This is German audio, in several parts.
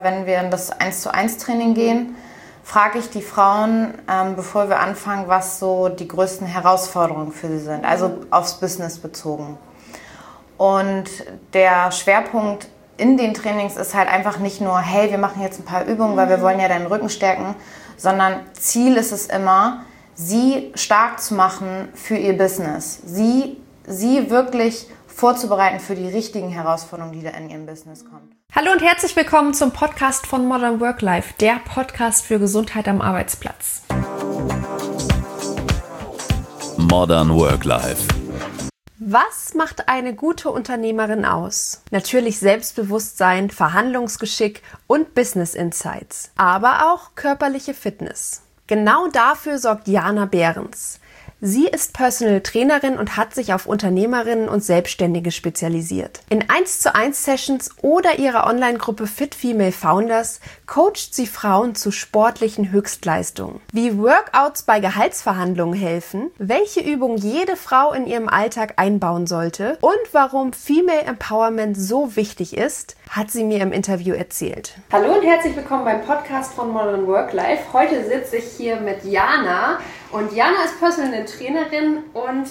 Wenn wir in das 1:1 Training gehen, frage ich die Frauen, bevor wir anfangen, was so die größten Herausforderungen für sie sind, also aufs Business bezogen. Und der Schwerpunkt in den Trainings ist halt einfach nicht nur, hey, wir machen jetzt ein paar Übungen, weil wir wollen ja deinen Rücken stärken, sondern Ziel ist es immer, sie stark zu machen für ihr Business. Sie wirklich vorzubereiten für die richtigen Herausforderungen, die da in ihrem Business kommen. Hallo und herzlich willkommen zum Podcast von Modern Work Life, der Podcast für Gesundheit am Arbeitsplatz. Modern Work Life. Was macht eine gute Unternehmerin aus? Natürlich Selbstbewusstsein, Verhandlungsgeschick und Business Insights, aber auch körperliche Fitness. Genau dafür sorgt Jana Behrens. Sie ist Personal Trainerin und hat sich auf Unternehmerinnen und Selbstständige spezialisiert. In 1:1 Sessions oder ihrer Online-Gruppe Fit Female Founders coacht sie Frauen zu sportlichen Höchstleistungen. Wie Workouts bei Gehaltsverhandlungen helfen, welche Übungen jede Frau in ihrem Alltag einbauen sollte und warum Female Empowerment so wichtig ist, hat sie mir im Interview erzählt. Hallo und herzlich willkommen beim Podcast von Modern Work Life. Heute sitze ich hier mit Jana. Und Jana ist Personal Trainerin und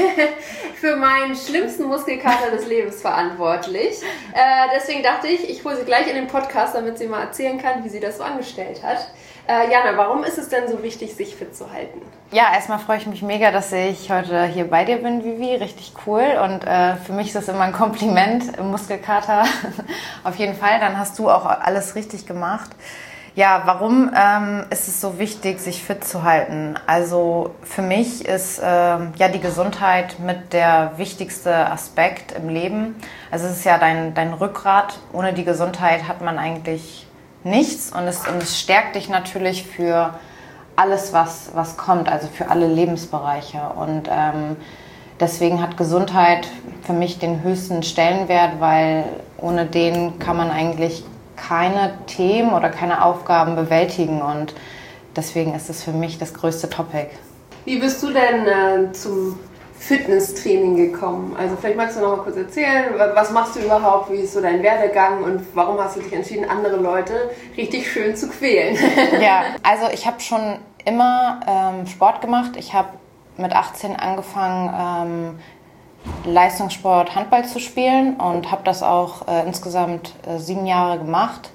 für meinen schlimmsten Muskelkater des Lebens verantwortlich. Deswegen dachte ich hole sie gleich in den Podcast, damit sie mal erzählen kann, wie sie das so angestellt hat. Jana, warum ist es denn so wichtig, sich fit zu halten? Ja, erstmal freue ich mich mega, dass ich heute hier bei dir bin, Vivi. Richtig cool. Und für mich ist das immer ein Kompliment im Muskelkater. Auf jeden Fall. Dann hast du auch alles richtig gemacht. Ja, warum ist es so wichtig, sich fit zu halten? Also für mich ist die Gesundheit mit der wichtigste Aspekt im Leben. Also es ist ja dein Rückgrat. Ohne die Gesundheit hat man eigentlich nichts. Und es stärkt dich natürlich für alles, was kommt, also für alle Lebensbereiche. Und deswegen hat Gesundheit für mich den höchsten Stellenwert, weil ohne den kann man eigentlich keine Themen oder keine Aufgaben bewältigen und deswegen ist es für mich das größte Topic. Wie bist du denn zum Fitnesstraining gekommen? Also vielleicht magst du noch mal kurz erzählen, was machst du überhaupt, wie ist so dein Werdegang und warum hast du dich entschieden, andere Leute richtig schön zu quälen? Ja, also ich habe schon immer Sport gemacht. Ich habe mit 18 angefangen, Leistungssport Handball zu spielen und habe das auch insgesamt 7 Jahre gemacht.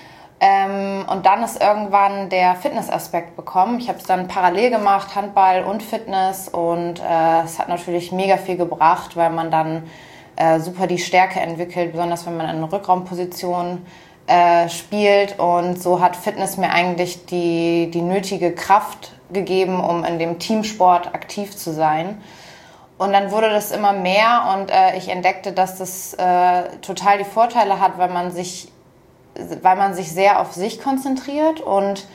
Und dann ist irgendwann der Fitnessaspekt bekommen. Ich habe es dann parallel gemacht, Handball und Fitness und es hat natürlich mega viel gebracht, weil man dann super die Stärke entwickelt, besonders wenn man in einer Rückraumposition spielt und so hat Fitness mir eigentlich die nötige Kraft gegeben, um in dem Teamsport aktiv zu sein. Und dann wurde das immer mehr und ich entdeckte, dass das total die Vorteile hat, weil man sich sehr auf sich konzentriert und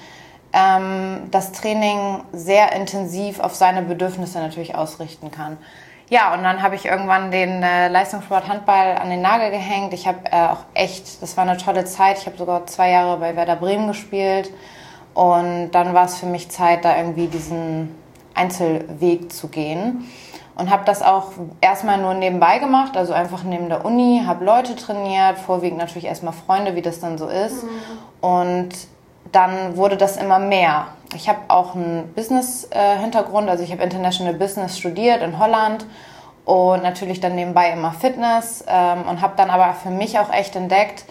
das Training sehr intensiv auf seine Bedürfnisse natürlich ausrichten kann. Ja, und dann habe ich irgendwann den Leistungssport Handball an den Nagel gehängt. Ich habe das war eine tolle Zeit. Ich habe sogar 2 Jahre bei Werder Bremen gespielt und dann war es für mich Zeit, da irgendwie diesen Einzelweg zu gehen. Und habe das auch erstmal nur nebenbei gemacht, also einfach neben der Uni, habe Leute trainiert, vorwiegend natürlich erstmal Freunde, wie das dann so ist. Und dann wurde das immer mehr. Ich habe auch einen Business-Hintergrund, also ich habe International Business studiert in Holland und natürlich dann nebenbei immer Fitness und habe dann aber für mich auch echt entdeckt,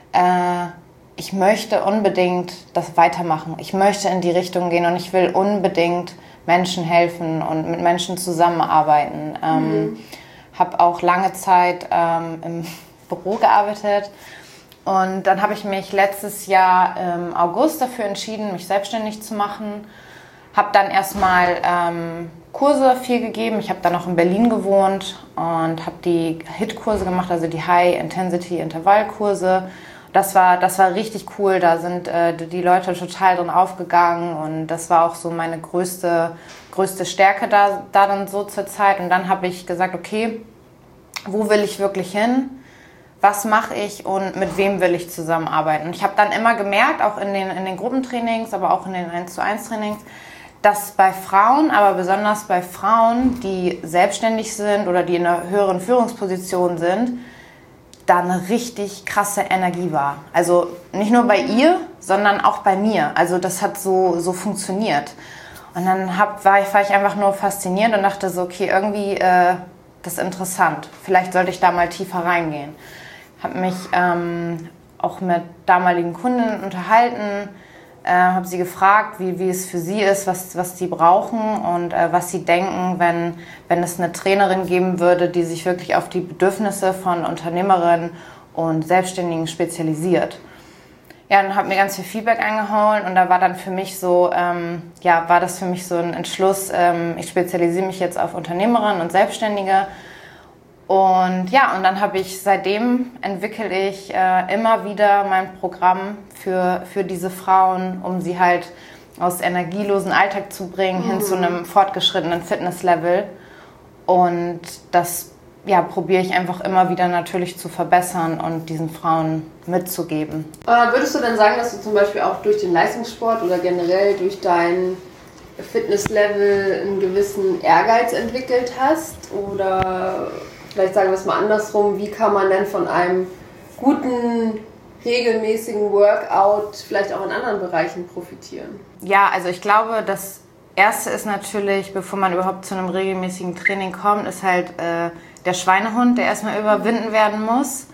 ich möchte unbedingt das weitermachen. Ich möchte in die Richtung gehen und ich will unbedingt Menschen helfen und mit Menschen zusammenarbeiten. Habe auch lange Zeit im Büro gearbeitet und dann habe ich mich letztes Jahr im August dafür entschieden, mich selbstständig zu machen. Habe dann erstmal Kurse viel gegeben. Ich habe dann noch in Berlin gewohnt und habe die HIIT-Kurse gemacht, also die High-Intensity-Intervall-Kurse. Das war richtig cool, da sind die Leute total drin aufgegangen und das war auch so meine größte Stärke da dann so zur Zeit. Und dann habe ich gesagt, okay, wo will ich wirklich hin? Was mache ich und mit wem will ich zusammenarbeiten? Und ich habe dann immer gemerkt, auch in den Gruppentrainings, aber auch in den 1:1 Trainings, dass bei Frauen, aber besonders bei Frauen, die selbstständig sind oder die in einer höheren Führungsposition sind, da eine richtig krasse Energie war. Also nicht nur bei ihr, sondern auch bei mir. Also das hat so funktioniert. Und dann war ich einfach nur fasziniert und dachte so, okay, irgendwie das ist interessant. Vielleicht sollte ich da mal tiefer reingehen. Habe mich auch mit damaligen Kundinnen unterhalten, habe sie gefragt, wie es für sie ist, was sie brauchen und was sie denken, wenn es eine Trainerin geben würde, die sich wirklich auf die Bedürfnisse von Unternehmerinnen und Selbstständigen spezialisiert. Ja, und habe mir ganz viel Feedback eingeholt und da war dann für mich so, war das für mich so ein Entschluss, ich spezialisiere mich jetzt auf Unternehmerinnen und Selbstständige. Und ja, und dann seitdem entwickle ich immer wieder mein Programm für diese Frauen, um sie halt aus energielosen Alltag zu bringen, hin zu einem fortgeschrittenen Fitnesslevel. Und das probiere ich einfach immer wieder natürlich zu verbessern und diesen Frauen mitzugeben. Würdest du denn sagen, dass du zum Beispiel auch durch den Leistungssport oder generell durch dein Fitnesslevel einen gewissen Ehrgeiz entwickelt hast? Oder vielleicht sagen wir es mal andersrum, wie kann man denn von einem guten, regelmäßigen Workout vielleicht auch in anderen Bereichen profitieren? Ja, also ich glaube, das Erste ist natürlich, bevor man überhaupt zu einem regelmäßigen Training kommt, ist halt der Schweinehund, der erstmal überwinden werden muss.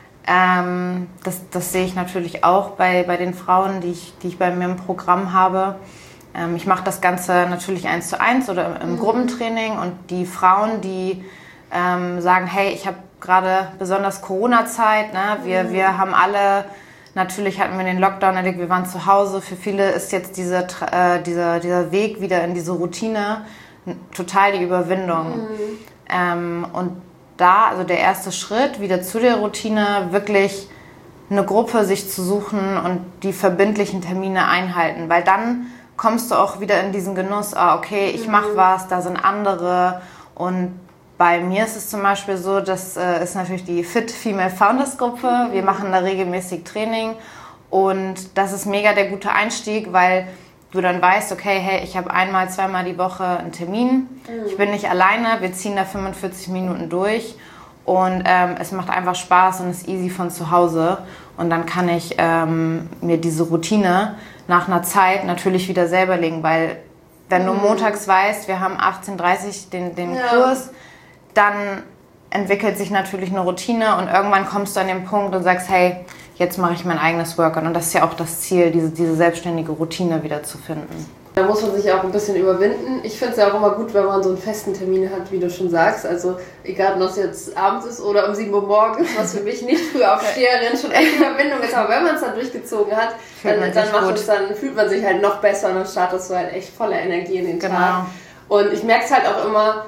Das sehe ich natürlich auch bei den Frauen, die ich bei mir im Programm habe. Ich mache das Ganze natürlich 1:1 oder im Gruppentraining und die Frauen, die sagen, hey, ich habe gerade besonders Corona-Zeit, ne? Wir haben alle, natürlich hatten wir den Lockdown erlebt, wir waren zu Hause. Für viele ist jetzt dieser Weg wieder in diese Routine total die Überwindung. Und da, also der erste Schritt wieder zu der Routine, wirklich eine Gruppe sich zu suchen und die verbindlichen Termine einhalten, weil dann kommst du auch wieder in diesen Genuss, okay, ich mache was, da sind andere. Und bei mir ist es zum Beispiel so, das ist natürlich die Fit Female Founders Gruppe. Wir machen da regelmäßig Training und das ist mega der gute Einstieg, weil du dann weißt, okay, hey, ich habe einmal, zweimal die Woche einen Termin. Ich bin nicht alleine, wir ziehen da 45 Minuten durch und es macht einfach Spaß und ist easy von zu Hause. Und dann kann ich mir diese Routine nach einer Zeit natürlich wieder selber legen, weil wenn du montags weißt, wir haben 18:30 den Kurs, dann entwickelt sich natürlich eine Routine und irgendwann kommst du an den Punkt und sagst, hey, jetzt mache ich mein eigenes Workout. Und das ist ja auch das Ziel, diese selbstständige Routine wieder zu finden. Da muss man sich auch ein bisschen überwinden. Ich finde es ja auch immer gut, wenn man so einen festen Termin hat, wie du schon sagst. Also egal, ob das jetzt abends ist oder um 7 Uhr morgens, was für mich nicht Frühaufsteherin schon echt Überwindung ist. Aber wenn man es dann durchgezogen hat, dann fühlt man sich halt noch besser und dann startest du halt echt voller Energie in den Tag. Und ich merke es halt auch immer,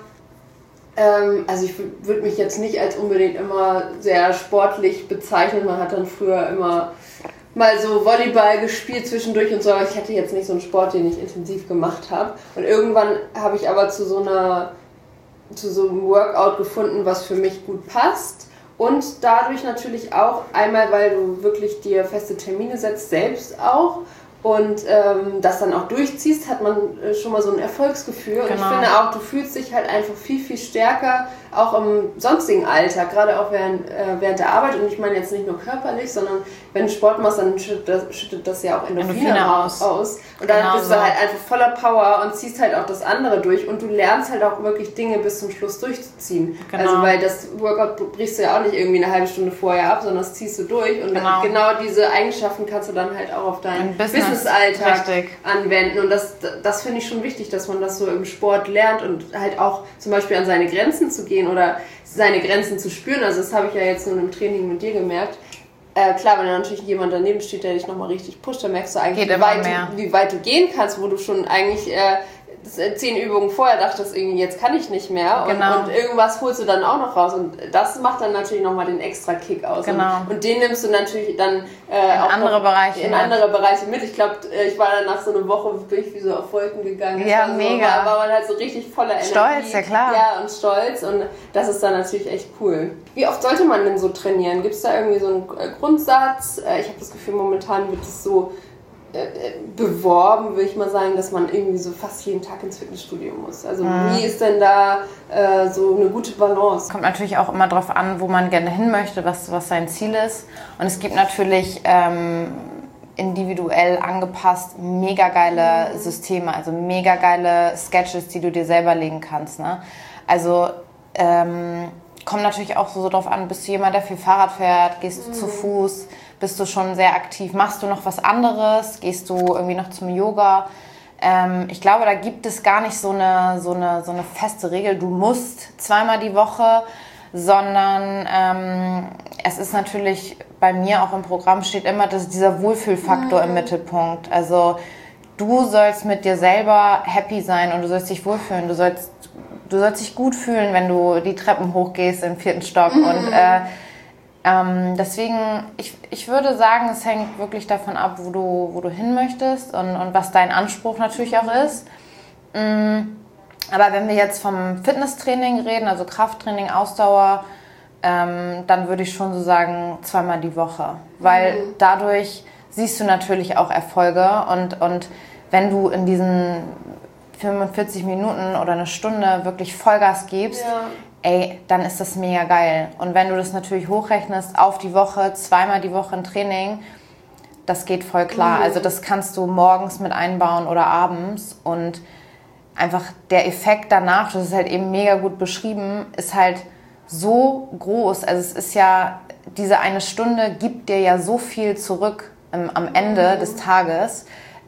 also ich würde mich jetzt nicht als unbedingt immer sehr sportlich bezeichnen. Man hat dann früher immer mal so Volleyball gespielt zwischendurch und so, aber ich hätte jetzt nicht so einen Sport, den ich intensiv gemacht habe. Und irgendwann habe ich aber zu so einem Workout gefunden, was für mich gut passt. Und dadurch natürlich auch einmal, weil du wirklich dir feste Termine setzt, selbst auch. Und das dann auch durchziehst, hat man schon mal so ein Erfolgsgefühl. Und ich finde auch, du fühlst dich halt einfach viel, viel stärker, auch im sonstigen Alltag, gerade auch während der Arbeit. Und ich meine jetzt nicht nur körperlich, sondern wenn du Sport machst, dann schüttet das ja auch Endorphine aus. Und dann bist du halt einfach voller Power und ziehst halt auch das andere durch. Und du lernst halt auch wirklich Dinge bis zum Schluss durchzuziehen. Also weil das Workout brichst du ja auch nicht irgendwie eine halbe Stunde vorher ab, sondern das ziehst du durch. Und genau diese Eigenschaften kannst du dann halt auch auf dein Business-Alltag anwenden. Und das finde ich schon wichtig, dass man das so im Sport lernt und halt auch zum Beispiel an seine Grenzen zu gehen oder seine Grenzen zu spüren. Also das habe ich ja jetzt nur im Training mit dir gemerkt. Klar, wenn da natürlich jemand daneben steht, der dich nochmal richtig pusht, dann merkst du eigentlich, wie weit du gehen kannst, wo du schon eigentlich 10 Übungen vorher dachtest, irgendwie jetzt kann ich nicht mehr und irgendwas holst du dann auch noch raus und das macht dann natürlich nochmal den extra Kick aus und den nimmst du natürlich dann auch in andere Bereiche mit. Ich glaube, ich war dann nach so einer Woche wirklich wie so auf Wolken gegangen. Ja, mega. War man halt so richtig voller Energie. Stolz, ja klar. Ja, und stolz und das ist dann natürlich echt cool. Wie oft sollte man denn so trainieren? Gibt es da irgendwie so einen Grundsatz? Ich habe das Gefühl, momentan wird es so beworben, würde ich mal sagen, dass man irgendwie so fast jeden Tag ins Fitnessstudio muss. Also wie ist denn da so eine gute Balance? Kommt natürlich auch immer darauf an, wo man gerne hin möchte, was sein Ziel ist. Und es gibt natürlich individuell angepasst mega geile Systeme, also mega geile Sketches, die du dir selber legen kannst. Ne? Also kommt natürlich auch so drauf an, bist du jemand, der viel Fahrrad fährt, gehst du zu Fuß, bist du schon sehr aktiv, machst du noch was anderes, gehst du irgendwie noch zum Yoga. Ich glaube, da gibt es gar nicht so eine feste Regel, du musst zweimal die Woche, sondern es ist natürlich, bei mir auch im Programm steht immer, dass dieser Wohlfühlfaktor im Mittelpunkt. Also du sollst mit dir selber happy sein und du sollst dich wohlfühlen. Du sollst dich gut fühlen, wenn du die Treppen hochgehst im 4. Stock. Und deswegen, ich würde sagen, es hängt wirklich davon ab, wo du hin möchtest und was dein Anspruch natürlich auch ist. Aber wenn wir jetzt vom Fitnesstraining reden, also Krafttraining, Ausdauer, dann würde ich schon so sagen, zweimal die Woche. Weil dadurch siehst du natürlich auch Erfolge und wenn du in diesen 45 Minuten oder eine Stunde wirklich Vollgas gibst, dann ist das mega geil. Und wenn du das natürlich hochrechnest auf die Woche, zweimal die Woche ein Training, das geht voll klar. Also das kannst du morgens mit einbauen oder abends und einfach der Effekt danach, das ist halt eben mega gut beschrieben, ist halt so groß. Also es ist ja, diese eine Stunde gibt dir ja so viel zurück am Ende des Tages,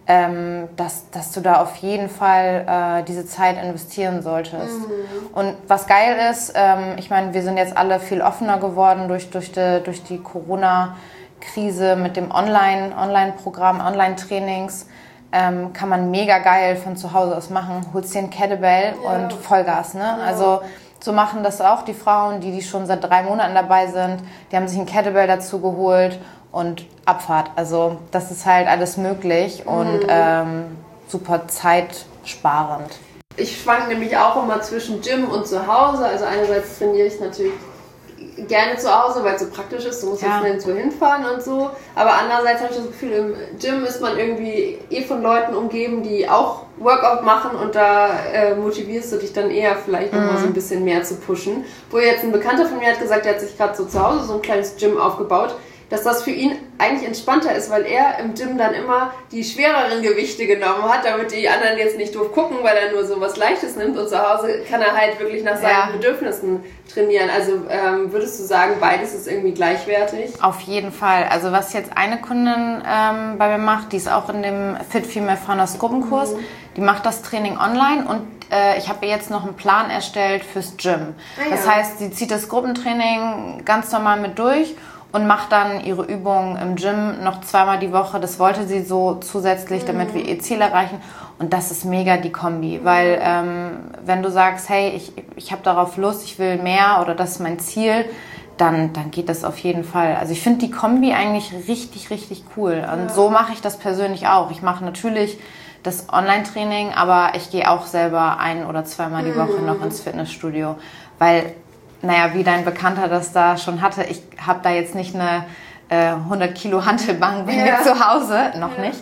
dass du da auf jeden Fall diese Zeit investieren solltest. Und was geil ist, ich meine, wir sind jetzt alle viel offener geworden durch die Corona-Krise mit dem Online-Programm, Online-Trainings. Kann man mega geil von zu Hause aus machen. Holst dir ein Kettlebell und Vollgas. Ne? Ja. Also so machen das auch die Frauen, die schon seit 3 Monaten dabei sind. Die haben sich ein Kettlebell dazu geholt und Abfahrt. Also das ist halt alles möglich und super zeitsparend. Ich schwank nämlich auch immer zwischen Gym und zu Hause. Also einerseits trainiere ich natürlich gerne zu Hause, weil es so praktisch ist, du musst jetzt nirgendwo hinfahren und so. Aber andererseits habe ich das Gefühl, im Gym ist man irgendwie von Leuten umgeben, die auch Workout machen und da motivierst du dich dann eher vielleicht nochmal so ein bisschen mehr zu pushen. Wo jetzt ein Bekannter von mir hat gesagt, der hat sich gerade so zu Hause so ein kleines Gym aufgebaut, dass das für ihn eigentlich entspannter ist, weil er im Gym dann immer die schwereren Gewichte genommen hat, damit die anderen jetzt nicht doof gucken, weil er nur so was Leichtes nimmt und zu Hause kann er halt wirklich nach seinen Bedürfnissen trainieren. Also würdest du sagen, beides ist irgendwie gleichwertig? Auf jeden Fall. Also was jetzt eine Kundin bei mir macht, die ist auch in dem Fit Female Founders Gruppenkurs, die macht das Training online und ich habe ihr jetzt noch einen Plan erstellt fürs Gym. Das heißt, sie zieht das Gruppentraining ganz normal mit durch und macht dann ihre Übungen im Gym noch 2-mal die Woche. Das wollte sie so zusätzlich, damit wir ihr Ziel erreichen. Und das ist mega die Kombi, weil wenn du sagst, hey, ich habe darauf Lust, ich will mehr oder das ist mein Ziel, dann geht das auf jeden Fall. Also ich finde die Kombi eigentlich richtig, richtig cool. Und so mache ich das persönlich auch. Ich mache natürlich das Online-Training, aber ich gehe auch selber 1- oder 2-mal die Woche noch ins Fitnessstudio, weil wie dein Bekannter das da schon hatte, ich habe da jetzt nicht eine 100 Kilo Hantelbank bei mir zu Hause, noch nicht.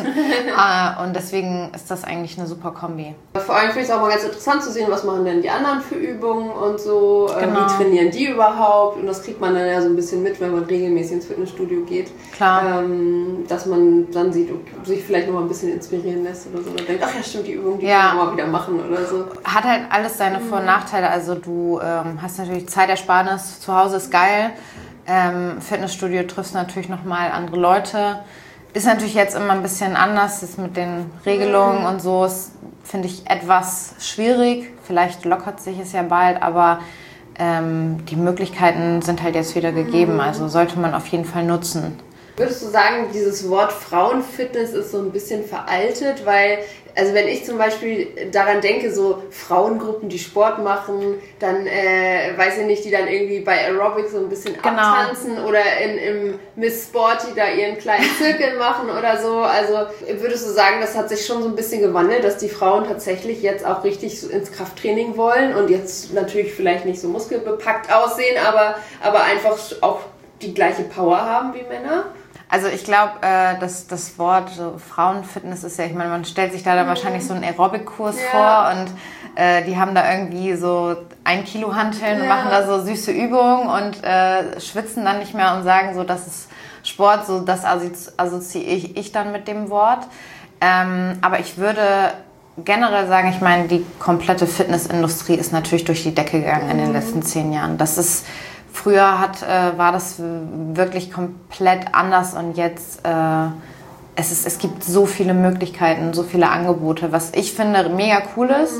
Und deswegen ist das eigentlich eine super Kombi. Vor allem finde ich es auch mal ganz interessant zu sehen, was machen denn die anderen für Übungen und so, wie trainieren die überhaupt, und das kriegt man dann ja so ein bisschen mit, wenn man regelmäßig ins Fitnessstudio geht. Klar. Dass man dann sieht, sich vielleicht noch mal ein bisschen inspirieren lässt oder so, oder denkt, ach ja stimmt, die Übung, die kann man mal wieder machen oder so. Hat halt alles seine Vor- und Nachteile, also du hast natürlich Zeitersparnis, zu Hause ist geil. Fitnessstudio triffst natürlich nochmal andere Leute. Ist natürlich jetzt immer ein bisschen anders, ist mit den Regelungen und so, ist, finde ich, etwas schwierig. Vielleicht lockert sich es ja bald, aber die Möglichkeiten sind halt jetzt wieder gegeben, also sollte man auf jeden Fall nutzen. Würdest du sagen, dieses Wort Frauenfitness ist so ein bisschen veraltet? Weil, also wenn ich zum Beispiel daran denke, so Frauengruppen, die Sport machen, dann, weiß ich nicht, die dann irgendwie bei Aerobics so ein bisschen abtanzen oder im Miss Sporty da ihren kleinen Zirkel machen oder so. Also würdest du sagen, das hat sich schon so ein bisschen gewandelt, dass die Frauen tatsächlich jetzt auch richtig ins Krafttraining wollen und jetzt natürlich vielleicht nicht so muskelbepackt aussehen, aber einfach auch die gleiche Power haben wie Männer? Also ich glaube, das Wort so Frauenfitness ist ja, ich meine, man stellt sich da dann wahrscheinlich so einen Aerobic-Kurs vor und die haben da irgendwie so 1 Kilo Hanteln und machen da so süße Übungen und schwitzen dann nicht mehr und sagen so, das ist Sport, so das assoziiere ich dann mit dem Wort. Aber ich würde generell sagen, ich meine, die komplette Fitnessindustrie ist natürlich durch die Decke gegangen in den letzten 10 Jahren. Das ist früher war das wirklich komplett anders und jetzt es gibt so viele Möglichkeiten, so viele Angebote, was ich finde mega cool ist.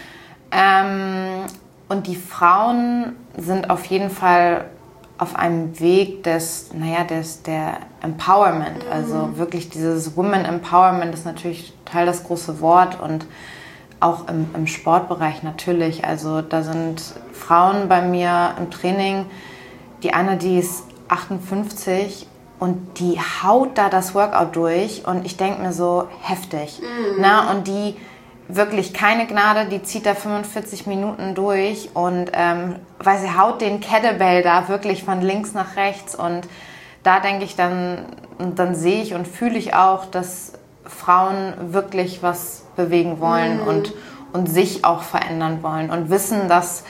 Und die Frauen sind auf jeden Fall auf einem Weg der Empowerment. Also wirklich dieses Women Empowerment ist natürlich total das große Wort und auch im Sportbereich natürlich. Also da sind Frauen bei mir im Training, die eine, die ist 58 und die haut da das Workout durch und ich denke mir so, heftig. Na, und die wirklich keine Gnade, die zieht da 45 Minuten durch und weil sie haut den Kettlebell da wirklich von links nach rechts und da denke ich dann sehe ich und fühle ich auch, dass Frauen wirklich was bewegen wollen und sich auch verändern wollen und wissen, dass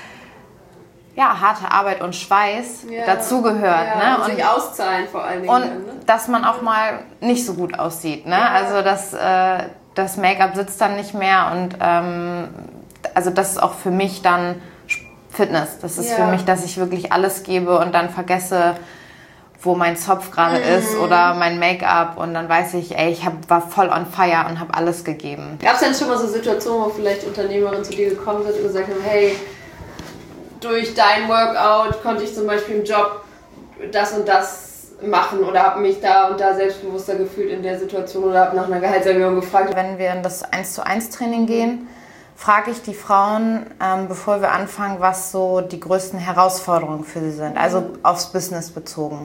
harte Arbeit und Schweiß dazugehört. Ja, ne? Und sich auszahlen vor allen Dingen. Und dass man auch mal nicht so gut aussieht. Ne? Ja. Also das Make-up sitzt dann nicht mehr und also das ist auch für mich dann Fitness. Das ist für mich, dass ich wirklich alles gebe und dann vergesse, wo mein Zopf gerade ist oder mein Make-up und dann weiß ich, war voll on fire und habe alles gegeben. Gab es denn schon mal so Situationen, wo vielleicht Unternehmerinnen zu dir gekommen sind und gesagt haben, hey, durch dein Workout konnte ich zum Beispiel im Job das und das machen oder habe mich da und da selbstbewusster gefühlt in der Situation oder habe nach einer Gehaltserhöhung gefragt. Wenn wir in das 1:1 Training gehen, frage ich die Frauen, bevor wir anfangen, was so die größten Herausforderungen für sie sind, also aufs Business bezogen.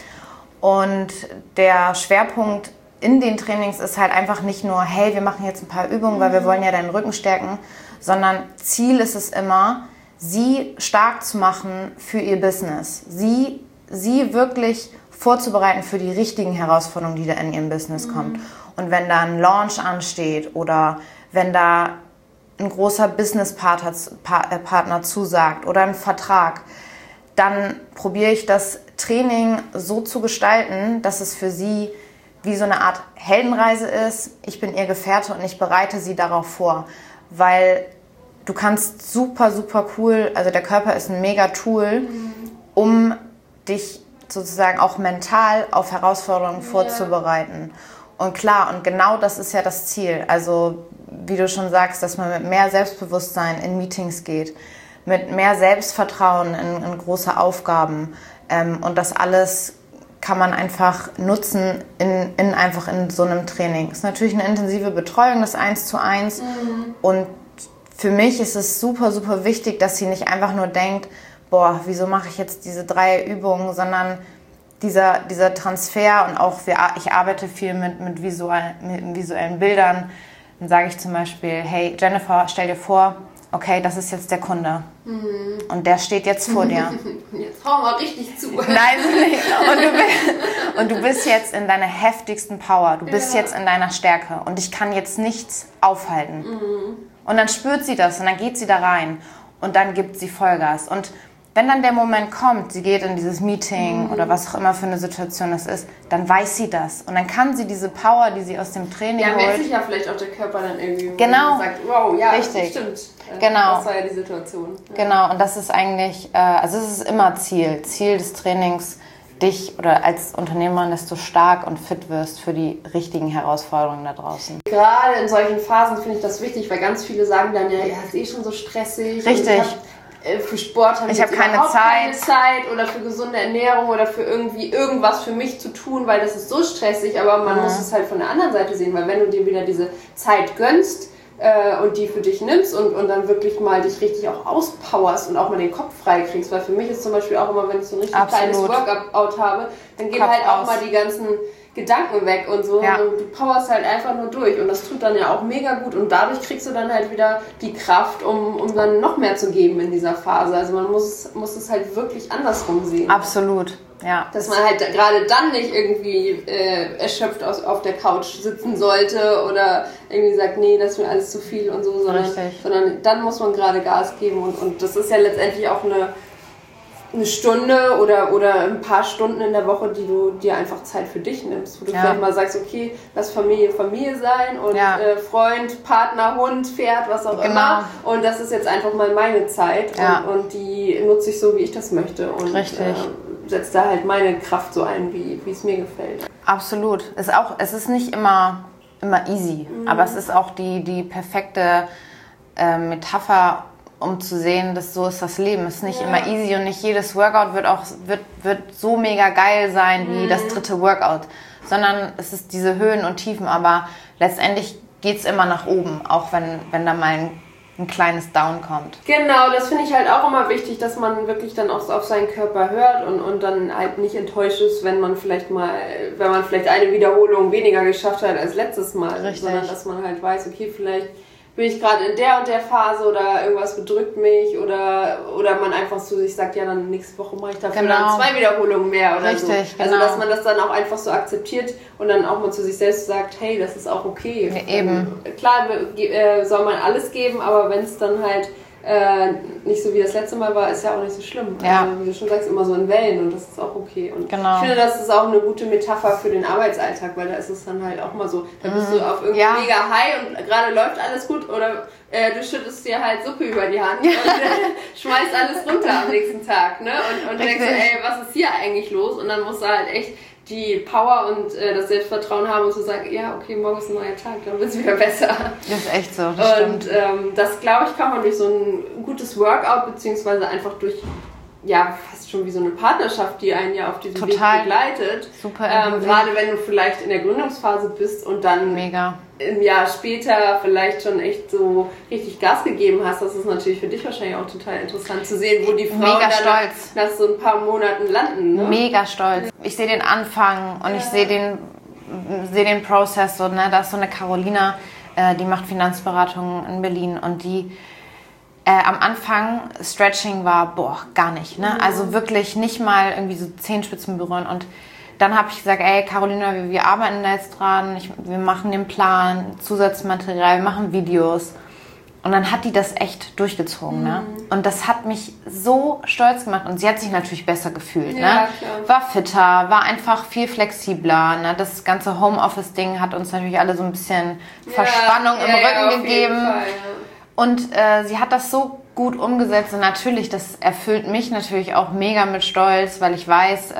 Und der Schwerpunkt in den Trainings ist halt einfach nicht nur, hey, wir machen jetzt ein paar Übungen, weil wir wollen ja deinen Rücken stärken, sondern Ziel ist es immer, sie stark zu machen für ihr Business. Sie wirklich vorzubereiten für die richtigen Herausforderungen, die da in ihrem Business kommen. Und wenn da ein Launch ansteht oder wenn da ein großer Businesspartner zusagt oder ein Vertrag, dann probiere ich das Training so zu gestalten, dass es für sie wie so eine Art Heldenreise ist. Ich bin ihr Gefährte und ich bereite sie darauf vor, weil du kannst super, super cool, also der Körper ist ein mega Tool, um dich sozusagen auch mental auf Herausforderungen vorzubereiten. Und klar, und genau das ist ja das Ziel. Also wie du schon sagst, dass man mit mehr Selbstbewusstsein in Meetings geht, mit mehr Selbstvertrauen in große Aufgaben. Und das alles kann man einfach nutzen in so einem Training. Es ist natürlich eine intensive Betreuung, das 1:1. Und für mich ist es super, super wichtig, dass sie nicht einfach nur denkt, boah, wieso mache ich jetzt diese 3 Übungen, sondern dieser Transfer und auch ich arbeite viel mit visuellen Bildern. Dann sage ich zum Beispiel, hey Jennifer, stell dir vor, okay, das ist jetzt der Kunde und der steht jetzt vor dir. Jetzt hau mal richtig zu. Nein, nicht. Und du bist jetzt in deiner heftigsten Power, du bist jetzt in deiner Stärke und ich kann jetzt nichts aufhalten. Und dann spürt sie das und dann geht sie da rein und dann gibt sie Vollgas. Und wenn dann der Moment kommt, sie geht in dieses Meeting oder was auch immer für eine Situation das ist, dann weiß sie das. Und dann kann sie diese Power, die sie aus dem Training holt... Ja, merkt sich ja vielleicht auch der Körper dann irgendwie. Genau. Und sagt, wow, ja, richtig. Stimmt. Genau. Das war ja die Situation. Ja. Genau, und das ist eigentlich, also es ist immer Ziel des Trainings, dich oder als Unternehmer, dass du stark und fit wirst für die richtigen Herausforderungen da draußen. Gerade in solchen Phasen finde ich das wichtig, weil ganz viele sagen dann, ja, ist eh schon so stressig. Richtig. Für Sport habe ich keine Zeit oder für gesunde Ernährung oder für irgendwas für mich zu tun, weil das ist so stressig, aber man muss es halt von der anderen Seite sehen, weil wenn du dir wieder diese Zeit gönnst und die für dich nimmst und dann wirklich mal dich richtig auch auspowerst und auch mal den Kopf frei kriegst, weil für mich ist zum Beispiel auch immer, wenn ich so ein richtig kleines Workout habe, dann gehen halt auch mal die ganzen Gedanken weg und so. Ja. Und du powerst halt einfach nur durch und das tut dann ja auch mega gut und dadurch kriegst du dann halt wieder die Kraft, um dann noch mehr zu geben in dieser Phase. Also man muss es halt wirklich andersrum sehen. Absolut. Ja. Dass man halt gerade dann nicht irgendwie erschöpft auf der Couch sitzen sollte oder irgendwie sagt, nee, das ist mir alles zu viel und so, sondern dann muss man gerade Gas geben und das ist ja letztendlich auch eine Stunde oder ein paar Stunden in der Woche, die du dir einfach Zeit für dich nimmst, wo du vielleicht mal sagst, okay, lass Familie sein und Freund, Partner, Hund, Pferd, was auch immer und das ist jetzt einfach mal meine Zeit und die nutze ich so, wie ich das möchte und setze da halt meine Kraft so ein, wie es mir gefällt. Absolut. Es ist nicht immer easy, aber es ist auch die perfekte Metapher, um zu sehen, dass so ist das Leben. Es ist nicht immer easy und nicht jedes Workout wird so mega geil sein wie das dritte Workout, sondern es ist diese Höhen und Tiefen, aber letztendlich geht es immer nach oben, auch wenn da mal ein kleines Down kommt. Genau, das finde ich halt auch immer wichtig, dass man wirklich dann auch auf seinen Körper hört und dann halt nicht enttäuscht ist, wenn man vielleicht eine Wiederholung weniger geschafft hat als letztes Mal. Richtig. Sondern dass man halt weiß, okay, vielleicht bin ich gerade in der und der Phase oder irgendwas bedrückt mich oder man einfach zu sich sagt, ja, dann nächste Woche mache ich dafür dann 2 Wiederholungen mehr oder so. Also dass man das dann auch einfach so akzeptiert und dann auch mal zu sich selbst sagt, hey, das ist auch okay. Ja, eben. Klar soll man alles geben, aber wenn es dann halt nicht so wie das letzte Mal war, ist ja auch nicht so schlimm. Ja. Also, wie du schon sagst, immer so in Wellen und das ist auch okay. Und ich finde, das ist auch eine gute Metapher für den Arbeitsalltag, weil da ist es dann halt auch mal so, da bist du auf irgendwie mega high und gerade läuft alles gut oder du schüttest dir halt Suppe über die Hand und schmeißt alles runter am nächsten Tag, ne? Und denkst so, ey, was ist hier eigentlich los? Und dann musst du halt echt die Power und das Selbstvertrauen haben und zu sagen, ja, okay, morgen ist ein neuer Tag, dann wird es wieder besser. Das ist echt so, das stimmt. Und das, glaube ich, kann man durch so ein gutes Workout, beziehungsweise einfach durch, ja, fast schon wie so eine Partnerschaft, die einen ja auf diesem Weg begleitet. Super. Gerade wenn du vielleicht in der Gründungsphase bist und dann ein Jahr später vielleicht schon echt so richtig Gas gegeben hast, das ist natürlich für dich wahrscheinlich auch total interessant zu sehen, wo die Frauen dann nach so ein paar Monaten landen. Ne? Mega stolz. Ich sehe den Anfang und ich sehe den Prozess. So, ne? Da ist so eine Carolina, die macht Finanzberatung in Berlin und die am Anfang Stretching war, gar nicht. Ne? Also wirklich nicht mal irgendwie so Zehenspitzen berühren und dann habe ich gesagt, ey Carolina, wir arbeiten da jetzt dran, wir machen den Plan, Zusatzmaterial, wir machen Videos. Und dann hat die das echt durchgezogen. Ne? Und das hat mich so stolz gemacht. Und sie hat sich natürlich besser gefühlt. Ja, ne? War fitter, war einfach viel flexibler. Ne? Das ganze Homeoffice-Ding hat uns natürlich alle so ein bisschen Verspannung im Rücken gegeben. Fall, ja. Und sie hat das so gut umgesetzt. Und natürlich, das erfüllt mich natürlich auch mega mit Stolz, weil ich weiß,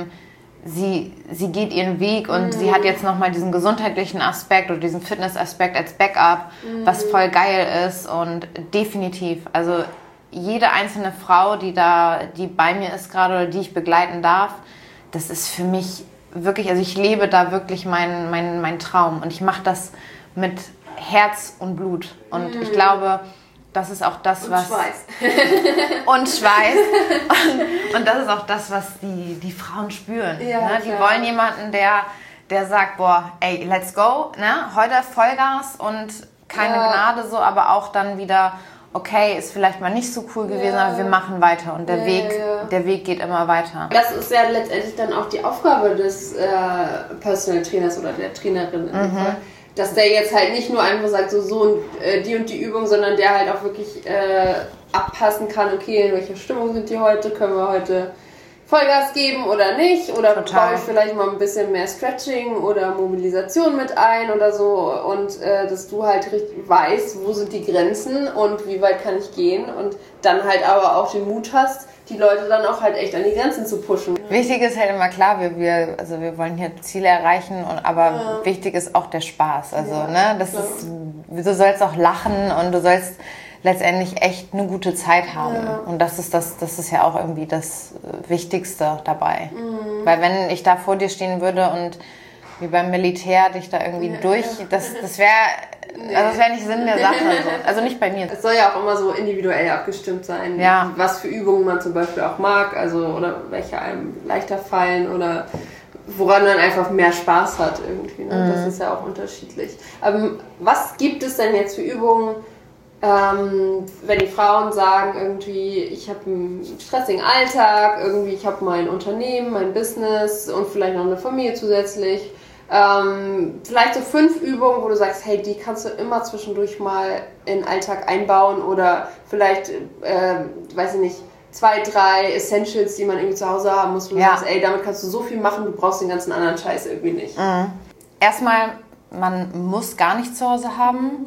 sie geht ihren Weg und sie hat jetzt nochmal diesen gesundheitlichen Aspekt oder diesen Fitness-Aspekt als Backup, was voll geil ist und definitiv, also jede einzelne Frau, die bei mir ist gerade oder die ich begleiten darf, das ist für mich wirklich, also ich lebe da wirklich meinen Traum und ich mache das mit Herz und Blut und ich glaube, das ist auch das, was... Schweiß. Und Schweiß. Und das ist auch das, was die Frauen spüren. Ja, ne? Die wollen jemanden, der sagt, boah, ey, let's go. Ne? Heute Vollgas und keine Gnade so, aber auch dann wieder, okay, ist vielleicht mal nicht so cool gewesen, aber wir machen weiter. Und der Weg geht immer weiter. Das ist ja letztendlich dann auch die Aufgabe des Personal Trainers oder der Trainerin. Dass der jetzt halt nicht nur einfach sagt, so die und die Übung, sondern der halt auch wirklich abpassen kann, okay, in welcher Stimmung sind die heute, können wir heute Vollgas geben oder nicht, oder baue ich vielleicht mal ein bisschen mehr Stretching oder Mobilisation mit ein oder so und dass du halt richtig weißt, wo sind die Grenzen und wie weit kann ich gehen und dann halt aber auch den Mut hast, die Leute dann auch halt echt an die Grenzen zu pushen. Wichtig ist halt immer klar, wir wollen hier Ziele erreichen, aber wichtig ist auch der Spaß. Also, ne, du sollst auch lachen und du sollst letztendlich echt eine gute Zeit haben. Ja. Und das ist ja auch irgendwie das Wichtigste dabei. Weil wenn ich da vor dir stehen würde und wie beim Militär dich da irgendwie das wäre nicht Sinn der Sache. Also nicht bei mir. Es soll ja auch immer so individuell abgestimmt sein, was für Übungen man zum Beispiel auch mag, also oder welche einem leichter fallen oder woran man einfach mehr Spaß hat irgendwie. Ne? Das ist ja auch unterschiedlich. Was gibt es denn jetzt für Übungen, wenn die Frauen sagen irgendwie, ich habe einen stressigen Alltag, irgendwie ich habe mein Unternehmen, mein Business und vielleicht noch eine Familie zusätzlich. Vielleicht so 5 Übungen, wo du sagst, hey, die kannst du immer zwischendurch mal in den Alltag einbauen oder vielleicht, weiß ich nicht, 2, 3 Essentials, die man irgendwie zu Hause haben muss, wo du sagst, ey, damit kannst du so viel machen, du brauchst den ganzen anderen Scheiß irgendwie nicht. Erstmal, man muss gar nichts zu Hause haben.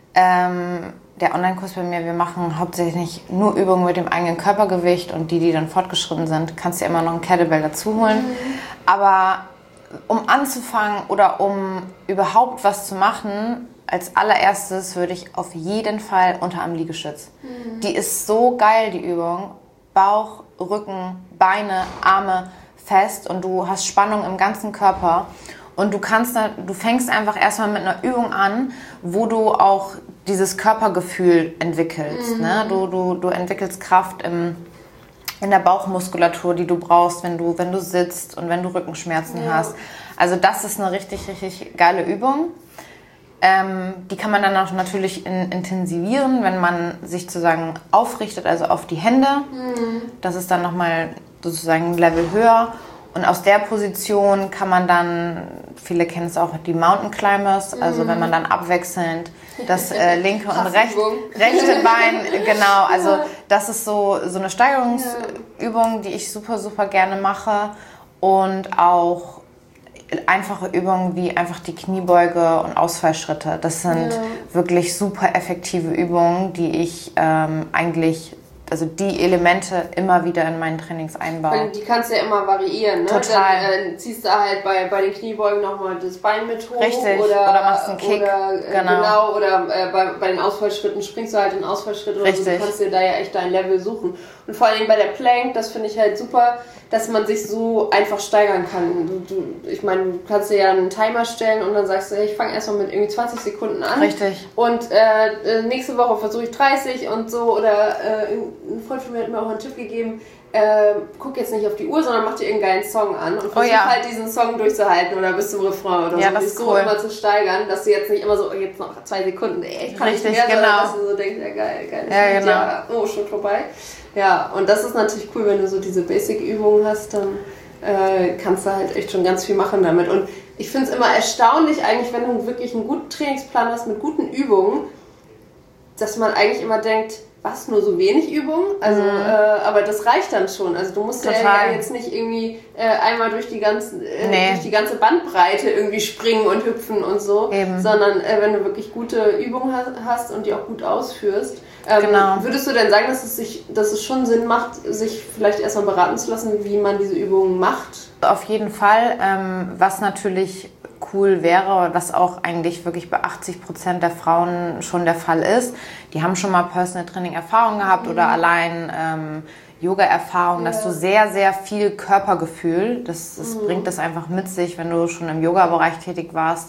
Der Online-Kurs bei mir, wir machen hauptsächlich nur Übungen mit dem eigenen Körpergewicht und die dann fortgeschritten sind, kannst du immer noch ein Kettlebell dazu holen. Aber um anzufangen oder um überhaupt was zu machen, als allererstes würde ich auf jeden Fall Unterarm-Liegestütz. Die ist so geil, die Übung. Bauch, Rücken, Beine, Arme fest und du hast Spannung im ganzen Körper. Und du fängst einfach erstmal mit einer Übung an, wo du auch dieses Körpergefühl entwickelst. Ne? Du entwickelst Kraft in der Bauchmuskulatur, die du brauchst, wenn du sitzt und wenn du Rückenschmerzen hast. Also das ist eine richtig, richtig geile Übung. Die kann man dann auch natürlich intensivieren, wenn man sich sozusagen aufrichtet, also auf die Hände. Das ist dann nochmal sozusagen ein Level höher. Und aus der Position kann man dann, viele kennen es auch, die Mountain Climbers, also wenn man dann abwechselnd das linke und rechte Bein, genau, also das ist so eine Steigerungsübung, die ich super, super gerne mache und auch einfache Übungen wie einfach die Kniebeuge und Ausfallschritte. Das sind wirklich super effektive Übungen, die ich eigentlich, also die Elemente immer wieder in meinen Trainings einbaue. Weil die kannst du ja immer variieren, ne? Total. Dann ziehst du halt bei den Kniebeugen nochmal das Bein mit hoch. Richtig. Oder machst einen Kick. Oder bei den Ausfallschritten springst du halt in Ausfallschritt oder so. Du kannst dir da ja echt dein Level suchen. Und vor allem bei der Plank, das finde ich halt super, dass man sich so einfach steigern kann. Ich meine, du kannst dir ja einen Timer stellen und dann sagst du, hey, ich fange erstmal mit irgendwie 20 Sekunden an. Richtig. Und nächste Woche versuche ich 30 und so. Oder ein Freund von mir hat mir auch einen Tipp gegeben, guck jetzt nicht auf die Uhr, sondern mach dir irgendeinen geilen Song an und versuch halt diesen Song durchzuhalten oder bis zum Refrain oder so. Das ist so cool. Immer zu steigern, dass du jetzt nicht immer so, jetzt noch 2 Sekunden, ey, ich kann nicht mehr, sondern dass du so denkst, ja geil, oh, schon vorbei. Ja, und das ist natürlich cool, wenn du so diese Basic-Übungen hast, dann kannst du halt echt schon ganz viel machen damit. Und ich finde es immer erstaunlich eigentlich, wenn du wirklich einen guten Trainingsplan hast mit guten Übungen, dass man eigentlich immer denkt, was, nur so wenig Übungen? Also, aber das reicht dann schon. Also du musst ja jetzt nicht irgendwie einmal durch die ganze Bandbreite irgendwie springen und hüpfen und so, sondern wenn du wirklich gute Übungen hast und die auch gut ausführst. Würdest du denn sagen, dass es schon Sinn macht, sich vielleicht erstmal beraten zu lassen, wie man diese Übungen macht? Auf jeden Fall. Was natürlich cool wäre, was auch eigentlich wirklich bei 80% der Frauen schon der Fall ist, die haben schon mal Personal Training Erfahrung gehabt oder allein Yoga-Erfahrung, dass du sehr, sehr viel Körpergefühl, das bringt das einfach mit sich, wenn du schon im Yoga-Bereich tätig warst.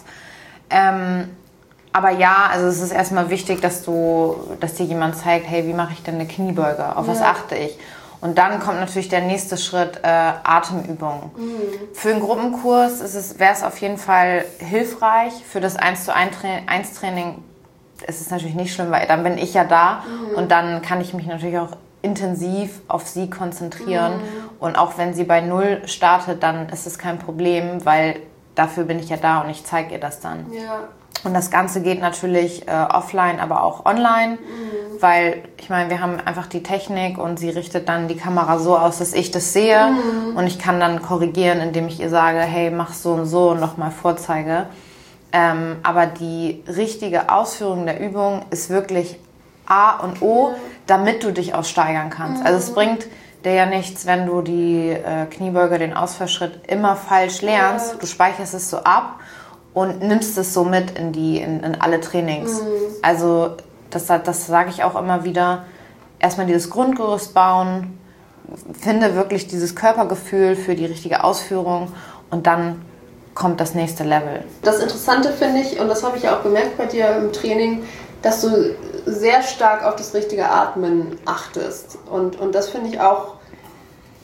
Aber ja, also es ist erstmal wichtig, dass dir jemand zeigt, hey, wie mache ich denn eine Kniebeuge? Auf was achte ich? Und dann kommt natürlich der nächste Schritt, Atemübungen. Für einen Gruppenkurs wäre es auf jeden Fall hilfreich. Für das 1:1 Training ist es natürlich nicht schlimm, weil dann bin ich ja da und dann kann ich mich natürlich auch intensiv auf sie konzentrieren. Und auch wenn sie bei 0 startet, dann ist es kein Problem, weil dafür bin ich ja da und ich zeige ihr das dann. Ja. Und das Ganze geht natürlich offline, aber auch online, weil ich meine, wir haben einfach die Technik und sie richtet dann die Kamera so aus, dass ich das sehe und ich kann dann korrigieren, indem ich ihr sage, hey, mach so und so und nochmal vorzeige. Aber die richtige Ausführung der Übung ist wirklich A und O, damit du dich auch steigern kannst. Also es bringt dir ja nichts, wenn du die Kniebeuge, den Ausfallschritt immer falsch lernst. Du speicherst es so ab und nimmst es so mit in alle Trainings. Also das sage ich auch immer wieder. Erstmal dieses Grundgerüst bauen, finde wirklich dieses Körpergefühl für die richtige Ausführung und dann kommt das nächste Level. Das Interessante finde ich, und das habe ich ja auch gemerkt bei dir im Training, dass du sehr stark auf das richtige Atmen achtest. Und das finde ich auch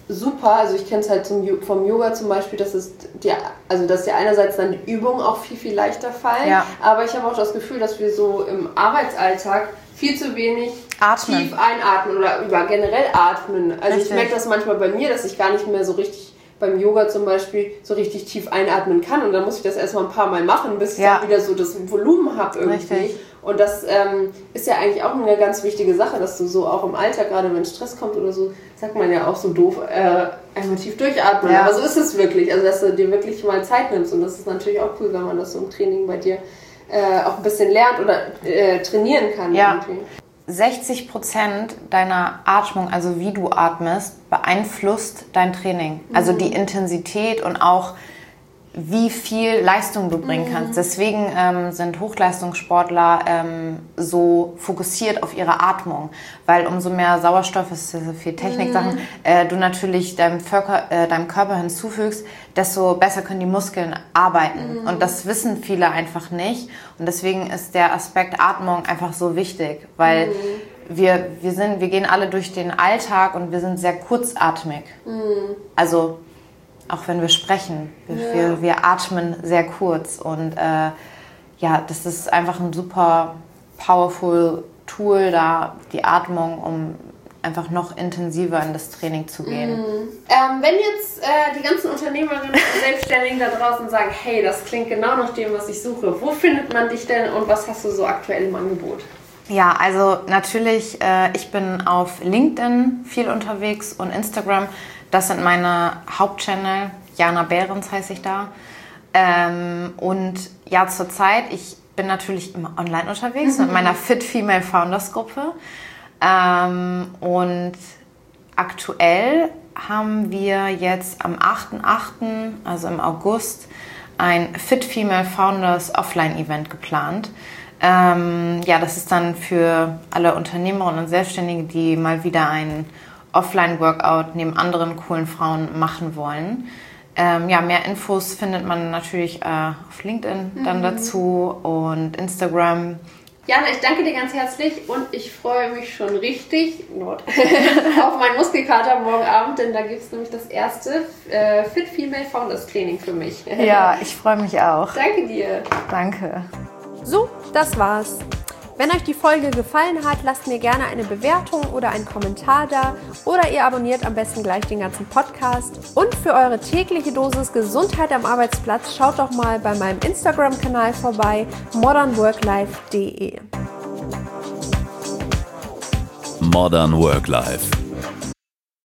super. Also ich kenne es halt vom Yoga zum Beispiel, dass dir einerseits dann die Übungen auch viel, viel leichter fallen. Ja. Aber ich habe auch das Gefühl, dass wir so im Arbeitsalltag viel zu wenig tief einatmen oder generell atmen. Also Richtig. Ich merke das manchmal bei mir, dass ich gar nicht mehr so richtig beim Yoga zum Beispiel so richtig tief einatmen kann. Und dann muss ich das erstmal ein paar Mal machen, bis ich dann wieder so das Volumen habe irgendwie. Richtig. Und das ist ja eigentlich auch eine ganz wichtige Sache, dass du so auch im Alltag, gerade wenn Stress kommt oder so, sagt man ja auch so doof, einmal tief durchatmen. Ja. Aber so ist es wirklich. Also dass du dir wirklich mal Zeit nimmst. Und das ist natürlich auch cool, wenn man das so im Training bei dir auch ein bisschen lernt oder trainieren kann. Ja. 60% deiner Atmung, also wie du atmest, beeinflusst dein Training. Also die Intensität und auch wie viel Leistung du bringen kannst. Deswegen sind Hochleistungssportler so fokussiert auf ihre Atmung, weil umso mehr Sauerstoff, es ist ja so viel Techniksachen, du natürlich deinem Körper hinzufügst, desto besser können die Muskeln arbeiten. Und das wissen viele einfach nicht. Und deswegen ist der Aspekt Atmung einfach so wichtig, weil wir gehen alle durch den Alltag und wir sind sehr kurzatmig. Also auch wenn wir sprechen, wir atmen sehr kurz und das ist einfach ein super powerful Tool da, die Atmung, um einfach noch intensiver in das Training zu gehen. Wenn jetzt die ganzen Unternehmerinnen und Selbstständigen da draußen sagen, hey, das klingt genau nach dem, was ich suche, wo findet man dich denn und was hast du so aktuell im Angebot? Ja, also natürlich, ich bin auf LinkedIn viel unterwegs und Instagram. Das sind meine Hauptchannel. Jana Behrens heiße ich da. Und ja, zurzeit, ich bin natürlich immer online unterwegs mit meiner Fit Female Founders Gruppe. Und aktuell haben wir jetzt am 8.8., also im August, ein Fit Female Founders Offline Event geplant. Das ist dann für alle Unternehmerinnen und Selbstständige, die mal wieder ein Offline-Workout neben anderen coolen Frauen machen wollen. Mehr Infos findet man natürlich auf LinkedIn dann dazu und Instagram. Jana, ich danke dir ganz herzlich und ich freue mich schon richtig auf meinen Muskelkater morgen Abend, denn da gibt es nämlich das erste Fit Female Founders Training für mich. Ja, ich freue mich auch. Danke dir. Danke. So, das war's. Wenn euch die Folge gefallen hat, lasst mir gerne eine Bewertung oder einen Kommentar da oder ihr abonniert am besten gleich den ganzen Podcast. Und für eure tägliche Dosis Gesundheit am Arbeitsplatz schaut doch mal bei meinem Instagram-Kanal vorbei, modernworklife.de. Modern Work Life.